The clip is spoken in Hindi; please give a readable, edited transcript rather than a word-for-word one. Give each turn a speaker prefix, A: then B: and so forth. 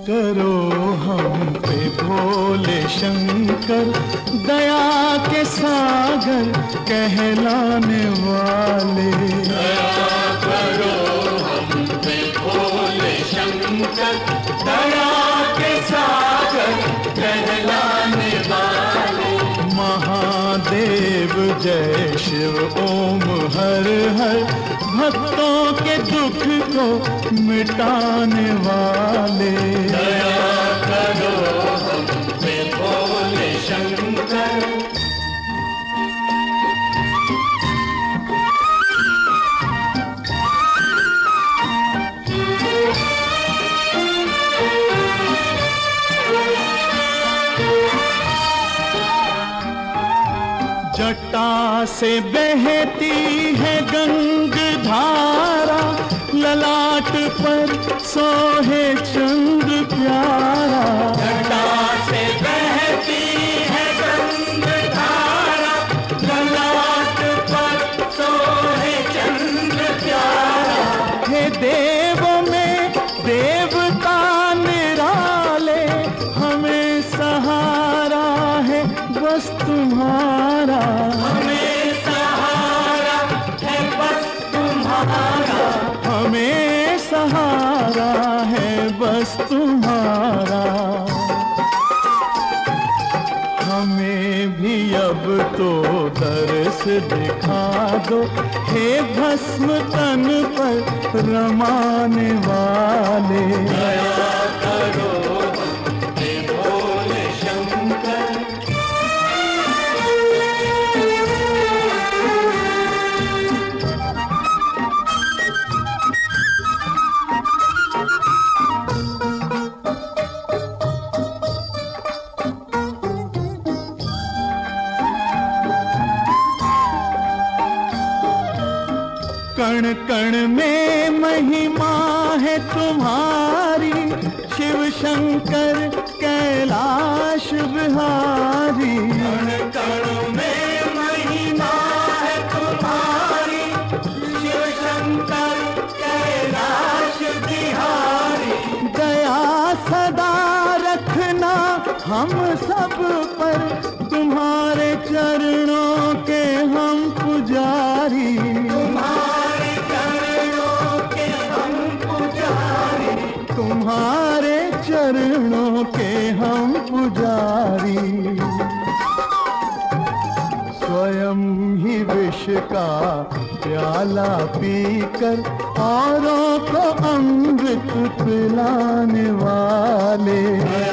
A: करो हम पे भोले शंकर, दया के सागर कहलाने वाले।
B: दया करो हम पे भोले शंकर, दया के सागर कहलाने वाले।
A: महादेव जय शिव ओम हर हर, भक्तों के दुख को मिटाने वाले।
B: दया करो हम पे भोले शंकर।
A: जटा से बहती है गंगधारा, ललाट पर सोहे चंद्र प्यारा।
B: जटा से बहती है गंगधारा, ललाट पर सोहे चंद्र प्यारा।
A: हे देवों में देवता निराले, हमें सहारा है बस तुम्हारा।
B: हमें सहारा है बस तुम्हारा।
A: हमें सहारा है बस तुम्हारा। हमें भी अब तो दर्श दिखा दो, हे भस्म तन पर रमाने वाले।
B: दया करो हे भोले शंकर।
A: कण कण में महिमा है तुम्हारी, शिव शंकर कैलाश बिहारी।
B: कण कण में महिमा है तुम्हारी, शिव शंकर कैलाश बिहारी।
A: दया सदा रखना हम सब पर, तुम्हारे चरणों के हम पुजारी। तुम्हारे चरणों के हम पुजारी। स्वयं ही विष का प्याला पीकर औरों को अमृत पिलाने वाले।